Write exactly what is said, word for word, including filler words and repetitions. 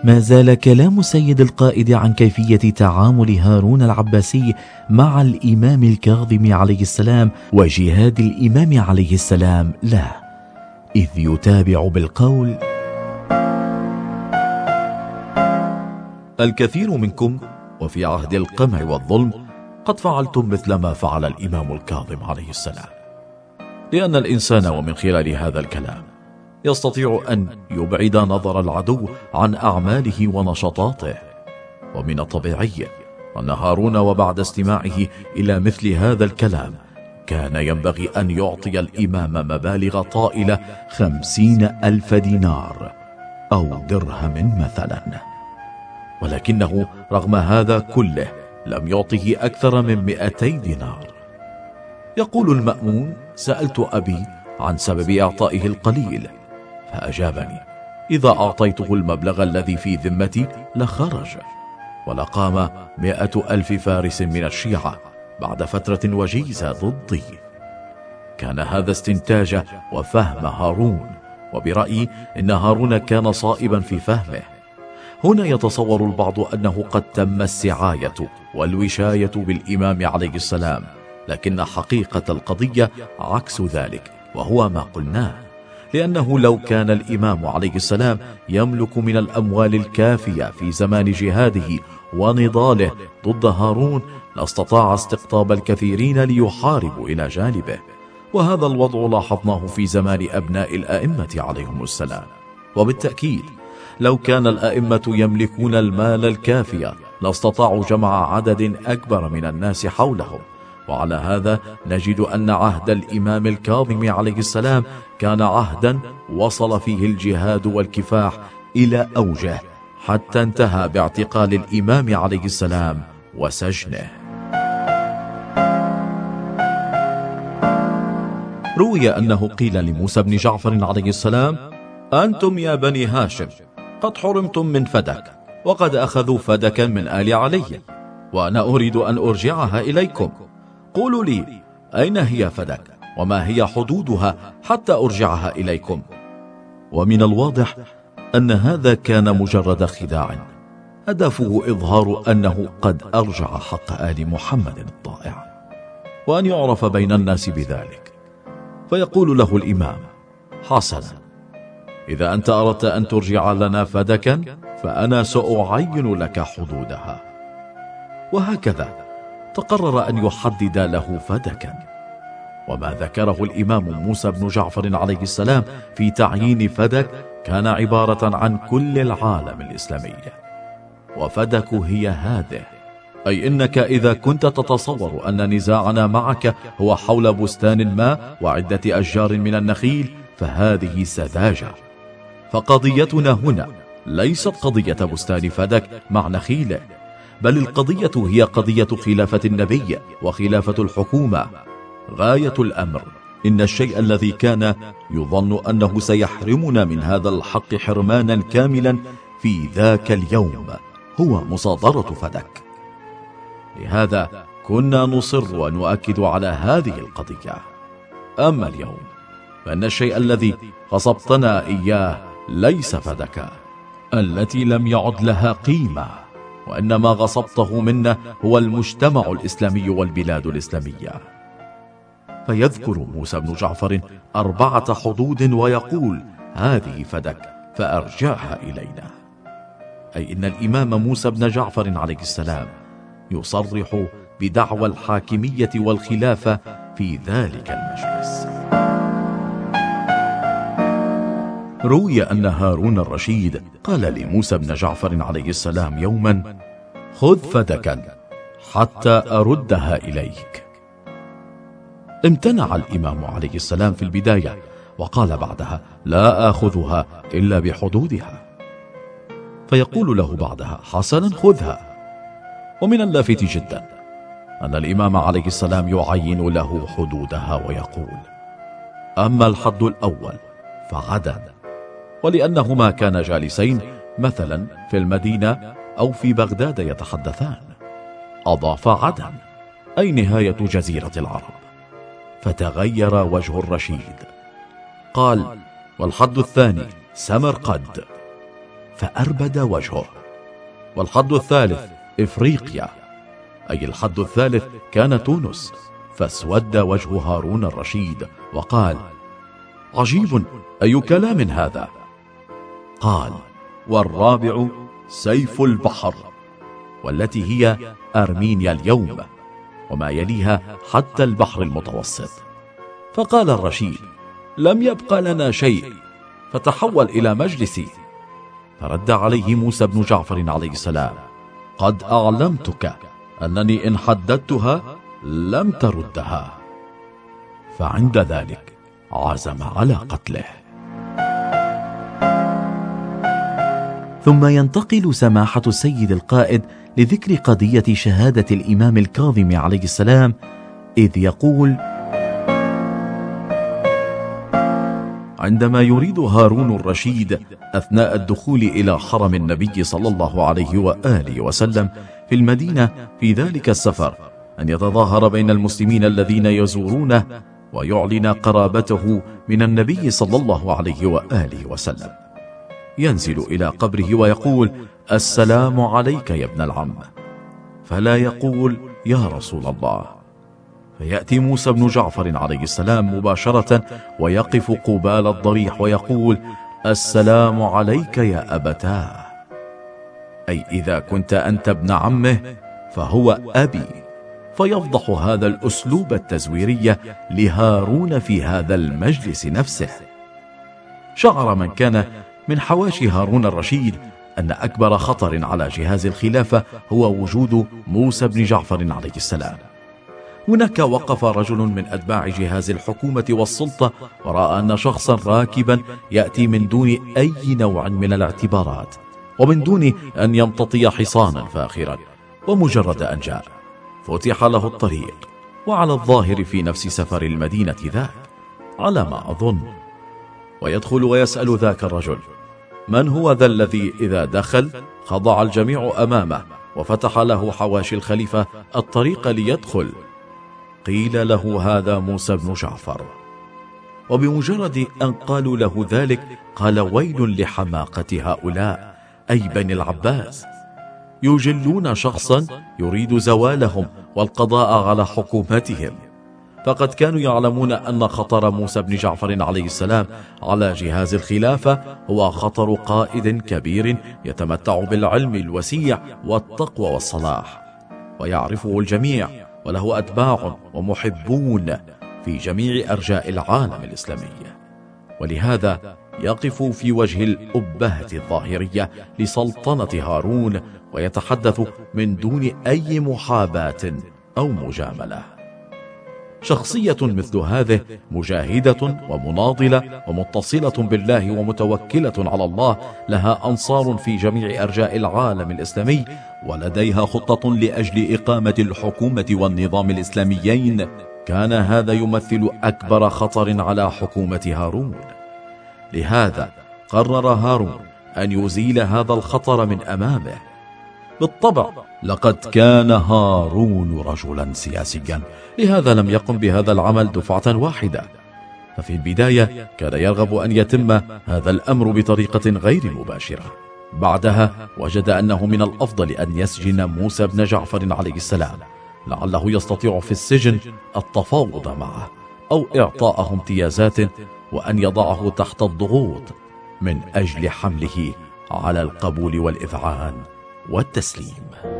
ما زال كلام السيد القائد عن كيفية تعامل هارون العباسي مع الإمام الكاظم عليه السلام وجهاد الإمام عليه السلام له، إذ يتابع بالقول: الكثير منكم وفي عهد القمع والظلم قد فعلتم مثل ما فعل الإمام الكاظم عليه السلام، لأن الإنسان ومن خلال هذا الكلام يستطيع أن يبعد نظر العدو عن أعماله ونشاطاته. ومن الطبيعي أن هارون وبعد استماعه إلى مثل هذا الكلام كان ينبغي أن يعطي الإمام مبالغ طائلة خمسين ألف دينار أو درهم مثلا، ولكنه رغم هذا كله لم يعطه أكثر من مئتي دينار. يقول المأمون: سألت أبي عن سبب إعطائه القليل، فأجابني: إذا أعطيته المبلغ الذي في ذمتي لخرج، ولقام مئة ألف فارس من الشيعة بعد فترة وجيزة ضدي. كان هذا استنتاج وفهم هارون، وبرأيي إن هارون كان صائبا في فهمه. هنا يتصور البعض أنه قد تم السعاية والوشاية بالإمام عليه السلام، لكن حقيقة القضية عكس ذلك، وهو ما قلناه، لأنه لو كان الإمام عليه السلام يملك من الأموال الكافية في زمان جهاده ونضاله ضد هارون لاستطاع استقطاب الكثيرين ليحاربوا إلى جانبه. وهذا الوضع لاحظناه في زمان أبناء الأئمة عليهم السلام. وبالتأكيد لو كان الأئمة يملكون المال الكافي لاستطاعوا جمع عدد أكبر من الناس حولهم. وعلى هذا نجد أن عهد الإمام الكاظم عليه السلام كان عهدا وصل فيه الجهاد والكفاح إلى أوجه، حتى انتهى باعتقال الإمام عليه السلام وسجنه. روي أنه قيل لموسى بن جعفر عليه السلام: أنتم يا بني هاشم قد حرمتم من فدك، وقد أخذوا فدكا من آل علي، وأنا أريد أن أرجعها إليكم. قولوا لي أين هي فدك، وما هي حدودها حتى أرجعها إليكم. ومن الواضح أن هذا كان مجرد خداع هدفه إظهار أنه قد أرجع حق آل محمد الضائع، وأن يعرف بين الناس بذلك. فيقول له الإمام: حسنا، إذا أنت أردت أن ترجع لنا فدكا فأنا سأعين لك حدودها. وهكذا تقرر أن يحدد له فدكا. وما ذكره الإمام موسى بن جعفر عليه السلام في تعيين فدك كان عبارة عن كل العالم الإسلامي. وفدك هي هذه، أي إنك إذا كنت تتصور أن نزاعنا معك هو حول بستان ما وعدة أشجار من النخيل فهذه سذاجة. فقضيتنا هنا ليست قضية بستان فدك مع نخيله، بل القضية هي قضية خلافة النبي وخلافة الحكومة. غاية الأمر إن الشيء الذي كان يظن أنه سيحرمنا من هذا الحق حرمانا كاملا في ذاك اليوم هو مصادرة فدك. لهذا كنا نصر ونؤكد على هذه القضية. أما اليوم فإن الشيء الذي غصبتنا إياه ليس فدك التي لم يعد لها قيمة، وإنما غصبته منا هو المجتمع الإسلامي والبلاد الإسلامية. فيذكر موسى بن جعفر أربعة حدود ويقول: هذه فدك فأرجعها إلينا. أي إن الإمام موسى بن جعفر عليه السلام يصرح بدعوى الحاكمية والخلافة في ذلك المجلس. روي أن هارون الرشيد قال لموسى بن جعفر عليه السلام يوما: خذ فدكا حتى أردها إليك. امتنع الإمام عليه السلام في البداية، وقال بعدها: لا آخذها إلا بحدودها. فيقول له بعدها: حسنا خذها. ومن اللافت جدا أن الإمام عليه السلام يعين له حدودها ويقول: أما الحد الأول فعدن، ولأنهما كانا جالسين مثلا في المدينة أو في بغداد يتحدثان. أضاف عدن أي نهاية جزيرة العرب. فتغير وجه الرشيد، قال: والحد الثاني سمرقد. فأربد وجهه. والحد الثالث إفريقيا، أي الحد الثالث كان تونس، فاسود وجه هارون الرشيد وقال: عجيب، أي كلام هذا؟ قال: والرابع سيف البحر، والتي هي أرمينيا اليوم، وما يليها حتى البحر المتوسط. فقال الرشيد: لم يبق لنا شيء، فتحول إلى مجلسي. فرد عليه موسى بن جعفر عليه السلام: قد أعلمتك أنني إن حددتها لم تردها. فعند ذلك عزم على قتله. ثم ينتقل سماحة السيد القائد لذكر قضية شهادة الإمام الكاظم عليه السلام، إذ يقول: عندما يريد هارون الرشيد أثناء الدخول إلى حرم النبي صلى الله عليه وآله وسلم في المدينة في ذلك السفر أن يتظاهر بين المسلمين الذين يزورونه ويعلن قرابته من النبي صلى الله عليه وآله وسلم، ينزل إلى قبره ويقول: السلام عليك يا ابن العم، فلا يقول يا رسول الله. فيأتي موسى بن جعفر عليه السلام مباشرة ويقف قبال الضريح ويقول: السلام عليك يا أبتاه، أي إذا كنت أنت ابن عمه فهو أبي. فيفضح هذا الأسلوب التزويري لهارون في هذا المجلس نفسه. شعر من كان من حواشي هارون الرشيد أن أكبر خطر على جهاز الخلافة هو وجود موسى بن جعفر عليه السلام. هناك وقف رجل من أتباع جهاز الحكومة والسلطة ورأى أن شخصا راكبا يأتي من دون أي نوع من الاعتبارات ومن دون أن يمتطي حصانا فاخرا، ومجرد أن جاء فتح له الطريق، وعلى الظاهر في نفس سفر المدينة ذاك على ما أظن. ويدخل ويسأل ذاك الرجل: من هو ذا الذي إذا دخل خضع الجميع أمامه وفتح له حواشي الخليفة الطريق ليدخل؟ قيل له: هذا موسى بن جعفر. وبمجرد أن قالوا له ذلك قال: ويل لحماقة هؤلاء، أي بني العباس، يجلون شخصا يريد زوالهم والقضاء على حكومتهم. فقد كانوا يعلمون أن خطر موسى بن جعفر عليه السلام على جهاز الخلافة هو خطر قائد كبير يتمتع بالعلم الوسيع والتقوى والصلاح، ويعرفه الجميع، وله أتباع ومحبون في جميع أرجاء العالم الإسلامي. ولهذا يقف في وجه الأبهة الظاهرية لسلطنة هارون ويتحدث من دون أي محاباة أو مجاملة. شخصية مثل هذه مجاهدة ومناضلة ومتصلة بالله ومتوكلة على الله، لها أنصار في جميع أرجاء العالم الإسلامي، ولديها خطة لأجل إقامة الحكومة والنظام الإسلاميين. كان هذا يمثل أكبر خطر على حكومة هارون. لهذا قرر هارون أن يزيل هذا الخطر من أمامه. بالطبع لقد كان هارون رجلا سياسيا، لهذا لم يقم بهذا العمل دفعة واحدة. ففي البداية كان يرغب أن يتم هذا الأمر بطريقة غير مباشرة. بعدها وجد أنه من الأفضل أن يسجن موسى بن جعفر عليه السلام، لعله يستطيع في السجن التفاوض معه أو إعطاءه امتيازات، وأن يضعه تحت الضغوط من أجل حمله على القبول والإذعان والتسليم.